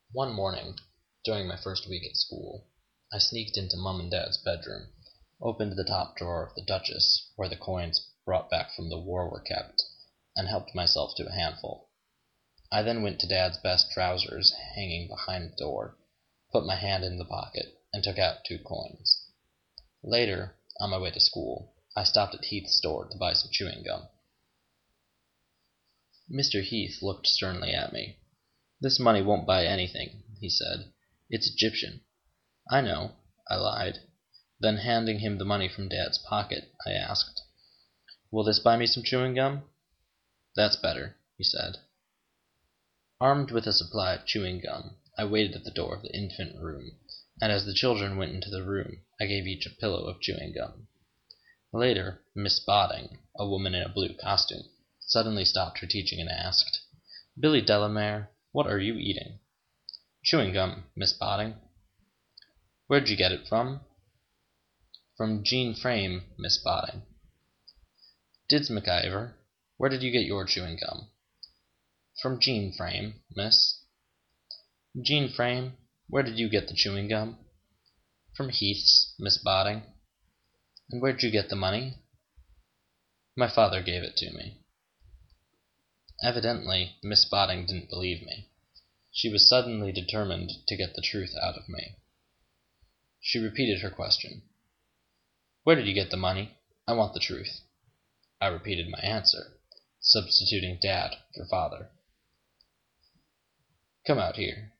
One morning, during my first week at school, I sneaked into Mum and Dad's bedroom, opened the top drawer of the Duchess, where the coins brought back from the war were kept, and helped myself to a handful. I then went to Dad's best trousers hanging behind the door, put my hand in the pocket, and took out 2 coins. Later, on my way to school, I stopped at Heath's store to buy some chewing gum. Mr. Heath looked sternly at me. "This money won't buy anything," he said. "It's Egyptian." "I know," I lied. Then, handing him the money from Dad's pocket, I asked, "Will this buy me some chewing gum?" "That's better," he said. Armed with a supply of chewing gum, I waited at the door of the infant room, and as the children went into the room, I gave each a pillow of chewing gum. Later, Miss Botting, a woman in a blue costume, suddenly stopped her teaching and asked, "Billy Delamere, what are you eating?" "Chewing gum, Miss Botting." "Where'd you get it from?" "From Jean Frame, Miss Botting." "Dids McIver, where did you get your chewing gum?" "From Jean Frame, miss." "Jean Frame, where did you get the chewing gum?" "From Heath's, Miss Botting." "And where'd you get the money?" "My father gave it to me." Evidently, Miss Botting didn't believe me. She was suddenly determined to get the truth out of me. She repeated her question. "Where did you get the money? I want the truth." I repeated my answer, substituting Dad for father. "Come out here."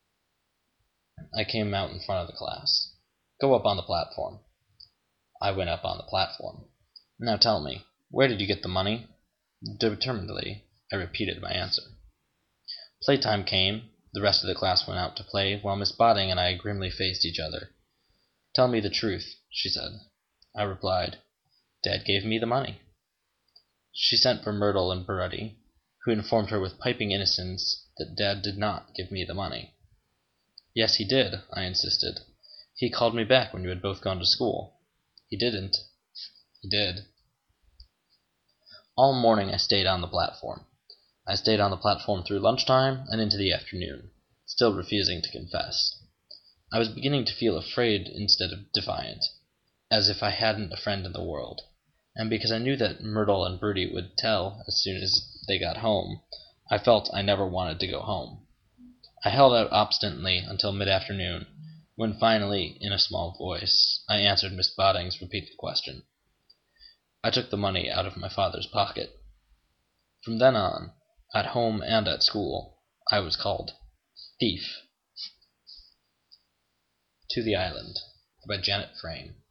I came out in front of the class. "Go up on the platform." I went up on the platform. "Now tell me, where did you get the money?" Determinedly, I repeated my answer. Playtime came. The rest of the class went out to play, while Miss Botting and I grimly faced each other. "Tell me the truth," she said. I replied, "Dad gave me the money." She sent for Myrtle and Barutti, who informed her with piping innocence that Dad did not give me the money. "Yes, he did," I insisted. "He called me back when you had both gone to school." "He didn't." "He did." All morning I stayed on the platform. I stayed on the platform through lunchtime and into the afternoon, still refusing to confess. I was beginning to feel afraid instead of defiant, as if I hadn't a friend in the world, and because I knew that Myrtle and Bertie would tell as soon as they got home, I felt I never wanted to go home. I held out obstinately until mid-afternoon, when finally, in a small voice, I answered Miss Botting's repeated question. I took the money out of my father's pocket. From then on, at home and at school, I was called Thief. To the Island by Janet Frame.